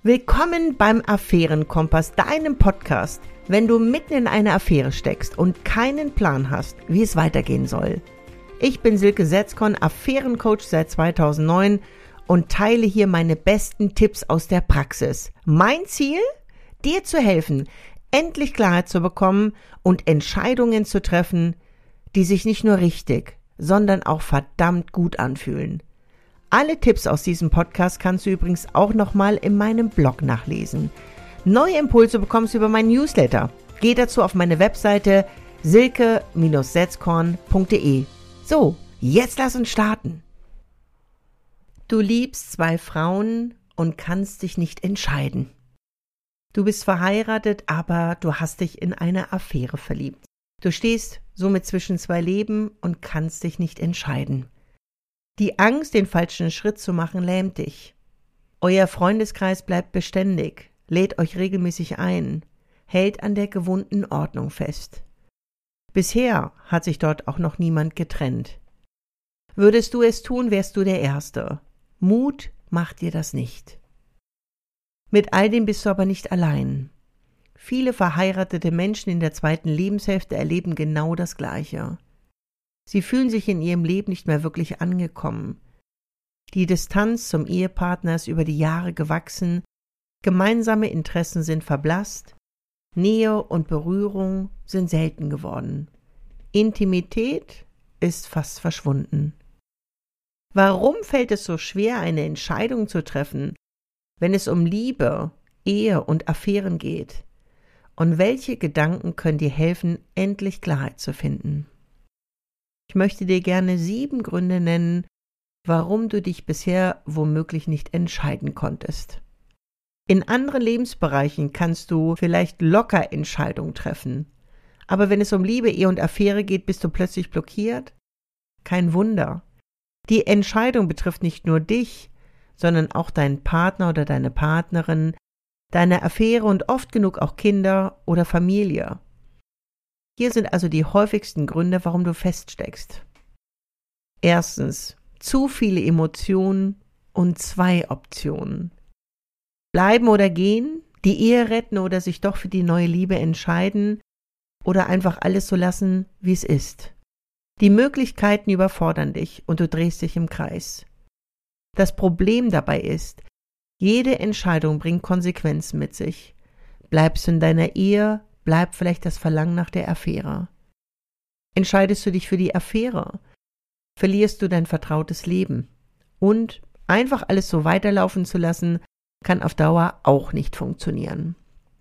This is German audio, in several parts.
Willkommen beim Affärenkompass, deinem Podcast, wenn du mitten in einer Affäre steckst und keinen Plan hast, wie es weitergehen soll. Ich bin Silke Setzkorn, Affärencoach seit 2009 und teile hier meine besten Tipps aus der Praxis. Mein Ziel? Dir zu helfen, endlich Klarheit zu bekommen und Entscheidungen zu treffen, die sich nicht nur richtig, sondern auch verdammt gut anfühlen. Alle Tipps aus diesem Podcast kannst du übrigens auch nochmal in meinem Blog nachlesen. Neue Impulse bekommst du über meinen Newsletter. Geh dazu auf meine Webseite silke-setzkorn.de. So, jetzt lass uns starten. Du liebst 2 Frauen und kannst dich nicht entscheiden. Du bist verheiratet, aber du hast dich in eine Affäre verliebt. Du stehst somit zwischen 2 Leben und kannst dich nicht entscheiden. Die Angst, den falschen Schritt zu machen, lähmt dich. Euer Freundeskreis bleibt beständig, lädt euch regelmäßig ein, hält an der gewohnten Ordnung fest. Bisher hat sich dort auch noch niemand getrennt. Würdest du es tun, wärst du der Erste. Mut macht dir das nicht. Mit all dem bist du aber nicht allein. Viele verheiratete Menschen in der 2. Lebenshälfte erleben genau das Gleiche. Sie fühlen sich in ihrem Leben nicht mehr wirklich angekommen. Die Distanz zum Ehepartner ist über die Jahre gewachsen, gemeinsame Interessen sind verblasst, Nähe und Berührung sind selten geworden. Intimität ist fast verschwunden. Warum fällt es so schwer, eine Entscheidung zu treffen, wenn es um Liebe, Ehe und Affären geht? Und welche Gedanken können dir helfen, endlich Klarheit zu finden? Ich möchte dir gerne 7 Gründe nennen, warum du dich bisher womöglich nicht entscheiden konntest. In anderen Lebensbereichen kannst du vielleicht locker Entscheidungen treffen, aber wenn es um Liebe, Ehe und Affäre geht, bist du plötzlich blockiert? Kein Wunder. Die Entscheidung betrifft nicht nur dich, sondern auch deinen Partner oder deine Partnerin, deine Affäre und oft genug auch Kinder oder Familie. Hier sind also die häufigsten Gründe, warum du feststeckst. Erstens, zu viele Emotionen und 2 Optionen. Bleiben oder gehen, die Ehe retten oder sich doch für die neue Liebe entscheiden oder einfach alles so lassen, wie es ist. Die Möglichkeiten überfordern dich und du drehst dich im Kreis. Das Problem dabei ist, jede Entscheidung bringt Konsequenzen mit sich. Bleibst du in deiner Ehe, bleibt vielleicht das Verlangen nach der Affäre. Entscheidest du dich für die Affäre, verlierst du dein vertrautes Leben. Und einfach alles so weiterlaufen zu lassen, kann auf Dauer auch nicht funktionieren.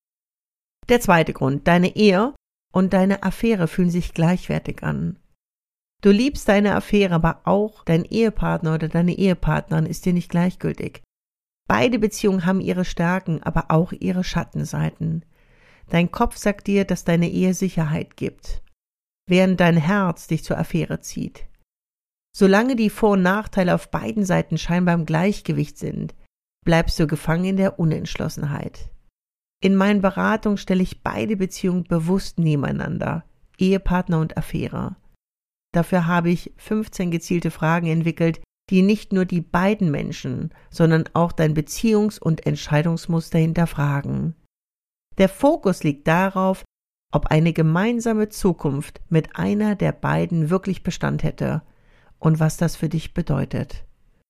Der zweite Grund, deine Ehe und deine Affäre fühlen sich gleichwertig an. Du liebst deine Affäre, aber auch dein Ehepartner oder deine Ehepartnerin ist dir nicht gleichgültig. Beide Beziehungen haben ihre Stärken, aber auch ihre Schattenseiten. Dein Kopf sagt dir, dass deine Ehe Sicherheit gibt, während dein Herz dich zur Affäre zieht. Solange die Vor- und Nachteile auf beiden Seiten scheinbar im Gleichgewicht sind, bleibst du gefangen in der Unentschlossenheit. In meinen Beratungen stelle ich beide Beziehungen bewusst nebeneinander, Ehepartner und Affäre. Dafür habe ich 15 gezielte Fragen entwickelt, die nicht nur die beiden Menschen, sondern auch dein Beziehungs- und Entscheidungsmuster hinterfragen. Der Fokus liegt darauf, ob eine gemeinsame Zukunft mit einer der beiden wirklich Bestand hätte und was das für dich bedeutet.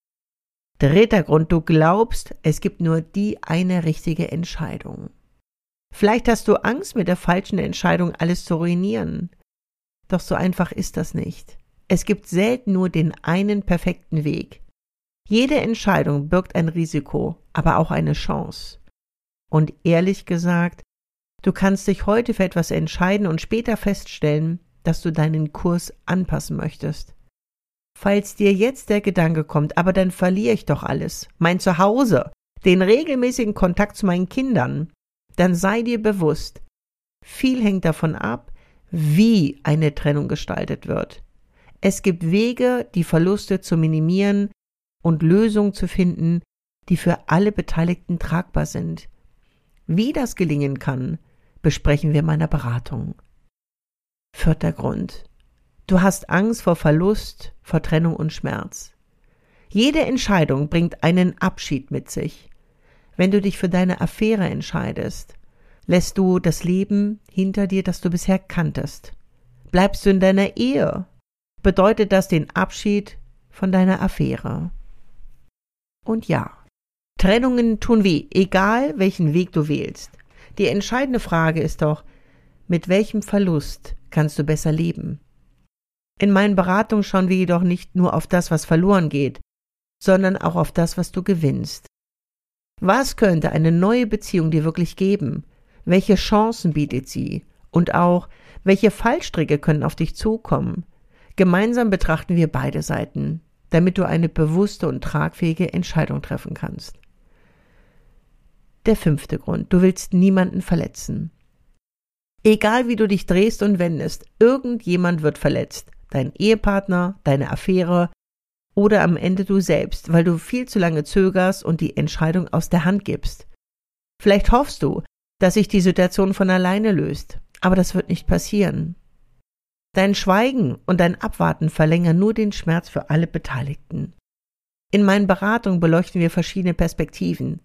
Dritter Grund, du glaubst, es gibt nur die eine richtige Entscheidung. Vielleicht hast du Angst, mit der falschen Entscheidung alles zu ruinieren. Doch so einfach ist das nicht. Es gibt selten nur den einen perfekten Weg. Jede Entscheidung birgt ein Risiko, aber auch eine Chance. Und ehrlich gesagt, du kannst dich heute für etwas entscheiden und später feststellen, dass du deinen Kurs anpassen möchtest. Falls dir jetzt der Gedanke kommt, aber dann verliere ich doch alles, mein Zuhause, den regelmäßigen Kontakt zu meinen Kindern, dann sei dir bewusst, viel hängt davon ab, wie eine Trennung gestaltet wird. Es gibt Wege, die Verluste zu minimieren und Lösungen zu finden, die für alle Beteiligten tragbar sind. Wie das gelingen kann, besprechen wir in meiner Beratung. 4. Grund. Du hast Angst vor Verlust, vor Trennung und Schmerz. Jede Entscheidung bringt einen Abschied mit sich. Wenn du dich für deine Affäre entscheidest, lässt du das Leben hinter dir, das du bisher kanntest. Bleibst du in deiner Ehe, bedeutet das den Abschied von deiner Affäre. Und ja, Trennungen tun weh, egal welchen Weg du wählst. Die entscheidende Frage ist doch, mit welchem Verlust kannst du besser leben? In meinen Beratungen schauen wir jedoch nicht nur auf das, was verloren geht, sondern auch auf das, was du gewinnst. Was könnte eine neue Beziehung dir wirklich geben? Welche Chancen bietet sie? Und auch, welche Fallstricke können auf dich zukommen? Gemeinsam betrachten wir beide Seiten, damit du eine bewusste und tragfähige Entscheidung treffen kannst. Der 5. Grund: Du willst niemanden verletzen. Egal wie du dich drehst und wendest, irgendjemand wird verletzt. Dein Ehepartner, deine Affäre oder am Ende du selbst, weil du viel zu lange zögerst und die Entscheidung aus der Hand gibst. Vielleicht hoffst du, dass sich die Situation von alleine löst, aber das wird nicht passieren. Dein Schweigen und dein Abwarten verlängern nur den Schmerz für alle Beteiligten. In meinen Beratungen beleuchten wir verschiedene Perspektiven.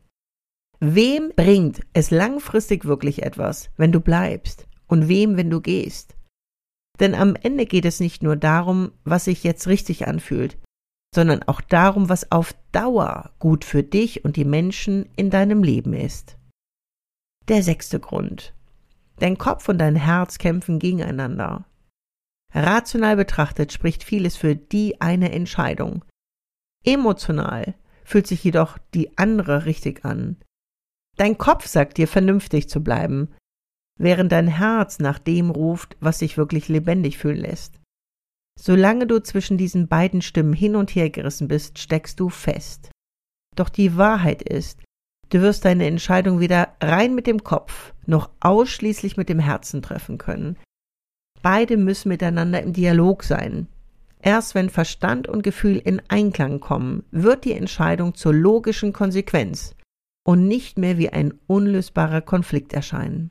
Wem bringt es langfristig wirklich etwas, wenn du bleibst, und wem, wenn du gehst? Denn am Ende geht es nicht nur darum, was sich jetzt richtig anfühlt, sondern auch darum, was auf Dauer gut für dich und die Menschen in deinem Leben ist. Der 6. Grund: Dein Kopf und dein Herz kämpfen gegeneinander. Rational betrachtet spricht vieles für die eine Entscheidung. Emotional fühlt sich jedoch die andere richtig an. Dein Kopf sagt dir, vernünftig zu bleiben, während dein Herz nach dem ruft, was sich wirklich lebendig fühlen lässt. Solange du zwischen diesen beiden Stimmen hin und her gerissen bist, steckst du fest. Doch die Wahrheit ist, du wirst deine Entscheidung weder rein mit dem Kopf noch ausschließlich mit dem Herzen treffen können. Beide müssen miteinander im Dialog sein. Erst wenn Verstand und Gefühl in Einklang kommen, wird die Entscheidung zur logischen Konsequenz und nicht mehr wie ein unlösbarer Konflikt erscheinen.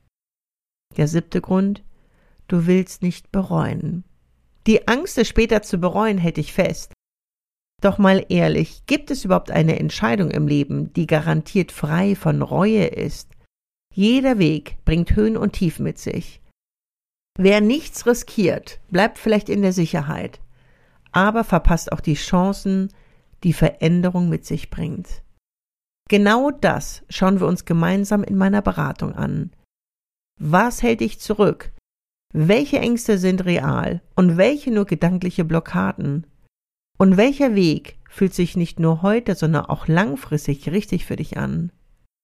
Der 7. Grund: Du willst nicht bereuen. Die Angst, es später zu bereuen, hält dich fest. Doch mal ehrlich, gibt es überhaupt eine Entscheidung im Leben, die garantiert frei von Reue ist? Jeder Weg bringt Höhen und Tiefen mit sich. Wer nichts riskiert, bleibt vielleicht in der Sicherheit, aber verpasst auch die Chancen, die Veränderung mit sich bringt. Genau das schauen wir uns gemeinsam in meiner Beratung an. Was hält dich zurück? Welche Ängste sind real und welche nur gedankliche Blockaden? Und welcher Weg fühlt sich nicht nur heute, sondern auch langfristig richtig für dich an?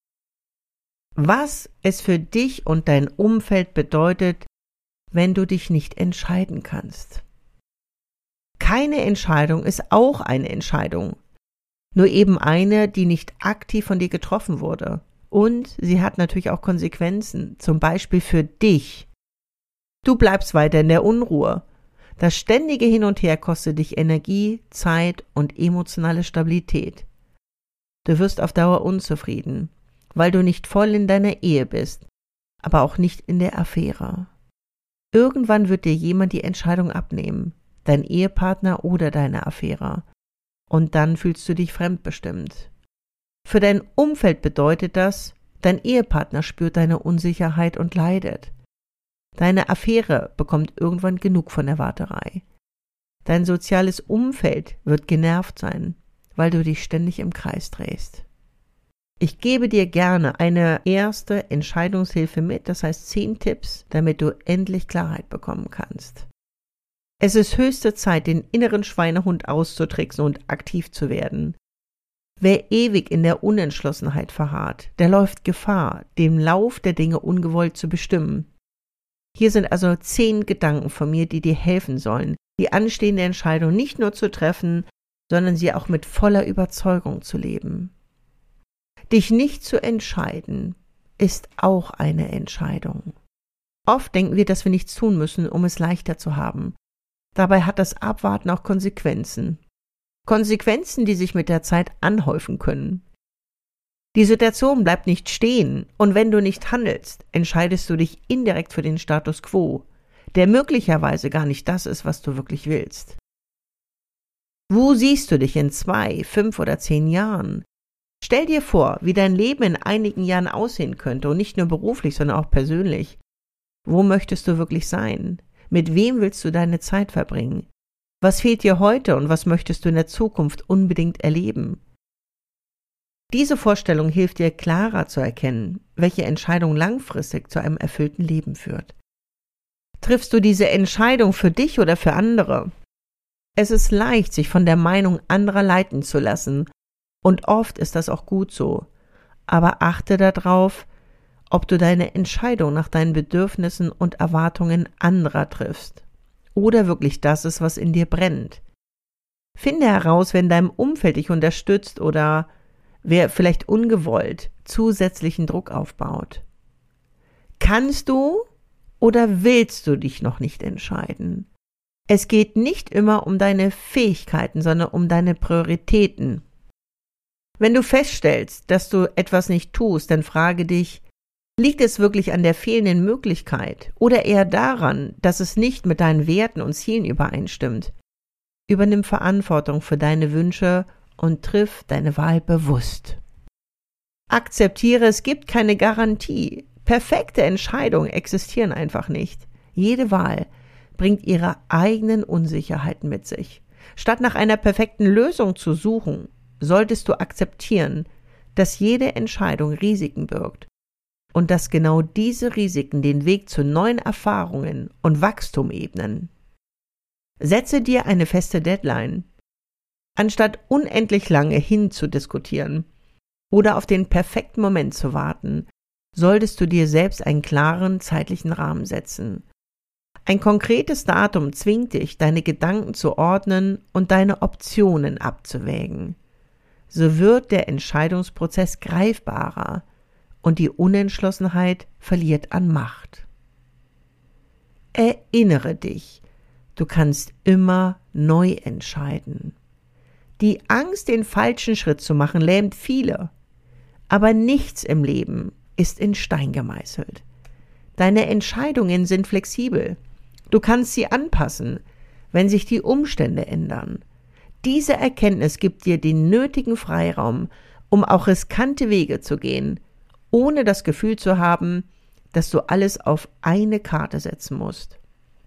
Was es für dich und dein Umfeld bedeutet, wenn du dich nicht entscheiden kannst. Keine Entscheidung ist auch eine Entscheidung, nur eben eine, die nicht aktiv von dir getroffen wurde. Und sie hat natürlich auch Konsequenzen, zum Beispiel für dich. Du bleibst weiter in der Unruhe. Das ständige Hin und Her kostet dich Energie, Zeit und emotionale Stabilität. Du wirst auf Dauer unzufrieden, weil du nicht voll in deiner Ehe bist, aber auch nicht in der Affäre. Irgendwann wird dir jemand die Entscheidung abnehmen, dein Ehepartner oder deine Affäre. Und dann fühlst du dich fremdbestimmt. Für dein Umfeld bedeutet das, dein Ehepartner spürt deine Unsicherheit und leidet. Deine Affäre bekommt irgendwann genug von der Warterei. Dein soziales Umfeld wird genervt sein, weil du dich ständig im Kreis drehst. Ich gebe dir gerne eine erste Entscheidungshilfe mit, das heißt 10 Tipps, damit du endlich Klarheit bekommen kannst. Es ist höchste Zeit, den inneren Schweinehund auszutricksen und aktiv zu werden. Wer ewig in der Unentschlossenheit verharrt, der läuft Gefahr, den Lauf der Dinge ungewollt zu bestimmen. Hier sind also 10 Gedanken von mir, die dir helfen sollen, die anstehende Entscheidung nicht nur zu treffen, sondern sie auch mit voller Überzeugung zu leben. Dich nicht zu entscheiden, ist auch eine Entscheidung. Oft denken wir, dass wir nichts tun müssen, um es leichter zu haben. Dabei hat das Abwarten auch Konsequenzen. Konsequenzen, die sich mit der Zeit anhäufen können. Die Situation bleibt nicht stehen und wenn du nicht handelst, entscheidest du dich indirekt für den Status quo, der möglicherweise gar nicht das ist, was du wirklich willst. Wo siehst du dich in 2, 5 oder 10 Jahren? Stell dir vor, wie dein Leben in einigen Jahren aussehen könnte und nicht nur beruflich, sondern auch persönlich. Wo möchtest du wirklich sein? Mit wem willst du deine Zeit verbringen? Was fehlt dir heute und was möchtest du in der Zukunft unbedingt erleben? Diese Vorstellung hilft dir klarer zu erkennen, welche Entscheidung langfristig zu einem erfüllten Leben führt. Triffst du diese Entscheidung für dich oder für andere? Es ist leicht, sich von der Meinung anderer leiten zu lassen, und oft ist das auch gut so. Aber achte darauf, ob du deine Entscheidung nach deinen Bedürfnissen und Erwartungen anderer triffst oder wirklich das ist, was in dir brennt. Finde heraus, wenn dein Umfeld dich unterstützt oder wer vielleicht ungewollt zusätzlichen Druck aufbaut. Kannst du oder willst du dich noch nicht entscheiden? Es geht nicht immer um deine Fähigkeiten, sondern um deine Prioritäten. Wenn du feststellst, dass du etwas nicht tust, dann frage dich, liegt es wirklich an der fehlenden Möglichkeit oder eher daran, dass es nicht mit deinen Werten und Zielen übereinstimmt? Übernimm Verantwortung für deine Wünsche und triff deine Wahl bewusst. Akzeptiere, es gibt keine Garantie. Perfekte Entscheidungen existieren einfach nicht. Jede Wahl bringt ihre eigenen Unsicherheiten mit sich. Statt nach einer perfekten Lösung zu suchen, solltest du akzeptieren, dass jede Entscheidung Risiken birgt und dass genau diese Risiken den Weg zu neuen Erfahrungen und Wachstum ebnen. Setze dir eine feste Deadline, anstatt unendlich lange hinzudiskutieren oder auf den perfekten Moment zu warten, solltest du dir selbst einen klaren zeitlichen Rahmen setzen. Ein konkretes Datum zwingt dich, deine Gedanken zu ordnen und deine Optionen abzuwägen. So wird der Entscheidungsprozess greifbarer und die Unentschlossenheit verliert an Macht. Erinnere dich, du kannst immer neu entscheiden. Die Angst, den falschen Schritt zu machen, lähmt viele, aber nichts im Leben ist in Stein gemeißelt. Deine Entscheidungen sind flexibel. Du kannst sie anpassen, wenn sich die Umstände ändern. Diese Erkenntnis gibt dir den nötigen Freiraum, um auch riskante Wege zu gehen, ohne das Gefühl zu haben, dass du alles auf eine Karte setzen musst.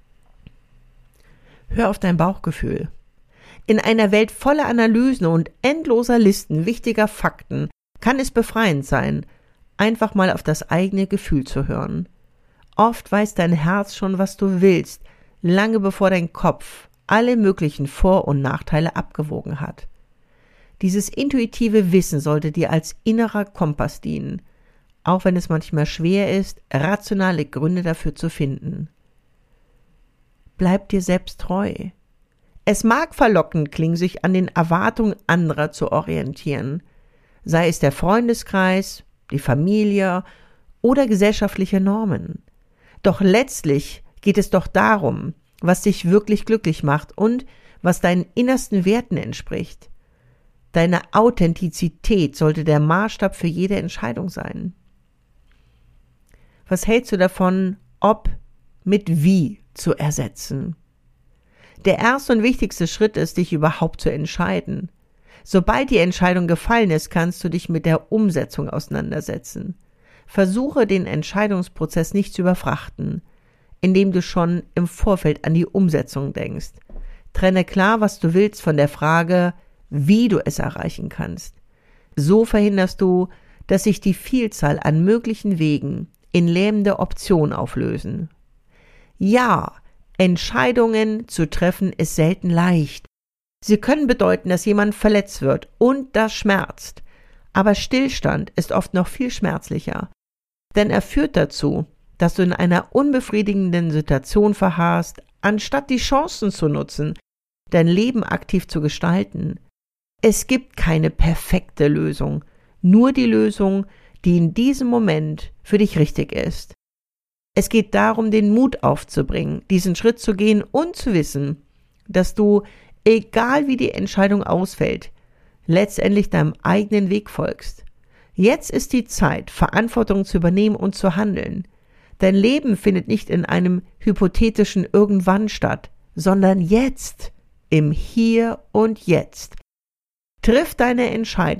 Hör auf dein Bauchgefühl. In einer Welt voller Analysen und endloser Listen wichtiger Fakten kann es befreiend sein, einfach mal auf das eigene Gefühl zu hören. Oft weiß dein Herz schon, was du willst, lange bevor dein Kopf alle möglichen Vor- und Nachteile abgewogen hat. Dieses intuitive Wissen sollte dir als innerer Kompass dienen, auch wenn es manchmal schwer ist, rationale Gründe dafür zu finden. Bleib dir selbst treu. Es mag verlockend klingen, sich an den Erwartungen anderer zu orientieren, sei es der Freundeskreis, die Familie oder gesellschaftliche Normen. Doch letztlich geht es doch darum, was dich wirklich glücklich macht und was deinen innersten Werten entspricht. Deine Authentizität sollte der Maßstab für jede Entscheidung sein. Was hältst du davon, ob mit wie zu ersetzen? Der erste und wichtigste Schritt ist, dich überhaupt zu entscheiden. Sobald die Entscheidung gefallen ist, kannst du dich mit der Umsetzung auseinandersetzen. Versuche, den Entscheidungsprozess nicht zu überfrachten, indem du schon im Vorfeld an die Umsetzung denkst. Trenne klar, was du willst, von der Frage, wie du es erreichen kannst. So verhinderst du, dass sich die Vielzahl an möglichen Wegen in lähmende Optionen auflösen. Ja, Entscheidungen zu treffen ist selten leicht. Sie können bedeuten, dass jemand verletzt wird und das schmerzt. Aber Stillstand ist oft noch viel schmerzlicher, denn er führt dazu, dass du in einer unbefriedigenden Situation verharrst, anstatt die Chancen zu nutzen, dein Leben aktiv zu gestalten. Es gibt keine perfekte Lösung, nur die Lösung, die in diesem Moment für dich richtig ist. Es geht darum, den Mut aufzubringen, diesen Schritt zu gehen und zu wissen, dass du, egal wie die Entscheidung ausfällt, letztendlich deinem eigenen Weg folgst. Jetzt ist die Zeit, Verantwortung zu übernehmen und zu handeln. Dein Leben findet nicht in einem hypothetischen Irgendwann statt, sondern jetzt, im Hier und Jetzt. Triff deine Entscheidung,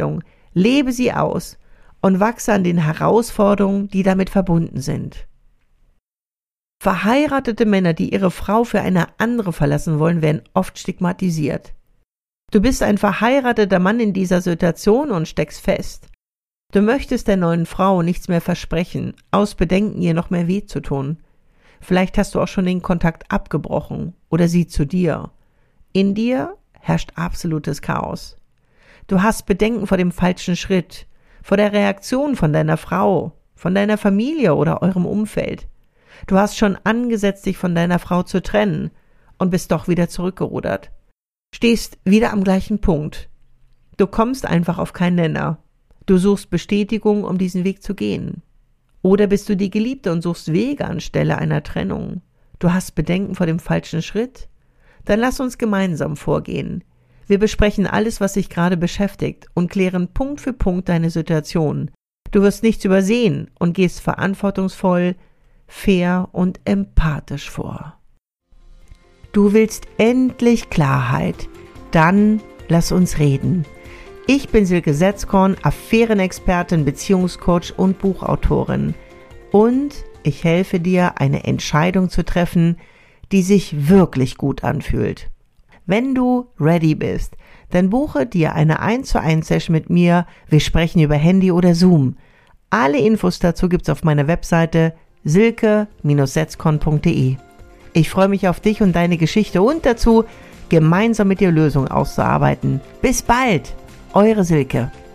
Lebe sie aus und wachse an den Herausforderungen, die damit verbunden sind. Verheiratete Männer, die ihre Frau für eine andere verlassen wollen, werden oft stigmatisiert. Du bist ein verheirateter Mann in dieser Situation und steckst fest. Du möchtest der neuen Frau nichts mehr versprechen, aus Bedenken, ihr noch mehr weh zu tun. Vielleicht hast du auch schon den Kontakt abgebrochen oder sie zu dir. In dir herrscht absolutes Chaos. Du hast Bedenken vor dem falschen Schritt, vor der Reaktion von deiner Frau, von deiner Familie oder eurem Umfeld. Du hast schon angesetzt, dich von deiner Frau zu trennen und bist doch wieder zurückgerudert. Stehst wieder am gleichen Punkt. Du kommst einfach auf keinen Nenner. Du suchst Bestätigung, um diesen Weg zu gehen. Oder bist du die Geliebte und suchst Wege anstelle einer Trennung? Du hast Bedenken vor dem falschen Schritt? Dann lass uns gemeinsam vorgehen. Wir besprechen alles, was dich gerade beschäftigt und klären Punkt für Punkt deine Situation. Du wirst nichts übersehen und gehst verantwortungsvoll, fair und empathisch vor. Du willst endlich Klarheit? Dann lass uns reden. Ich bin Silke Setzkorn, Affärenexpertin, Beziehungscoach und Buchautorin. Und ich helfe dir, eine Entscheidung zu treffen, die sich wirklich gut anfühlt. Wenn du ready bist, dann buche dir eine 1:1 Session mit mir. Wir sprechen über Handy oder Zoom. Alle Infos dazu gibt's auf meiner Webseite silke-setzkorn.de. Ich freue mich auf dich und deine Geschichte und dazu, gemeinsam mit dir Lösungen auszuarbeiten. Bis bald, eure Silke.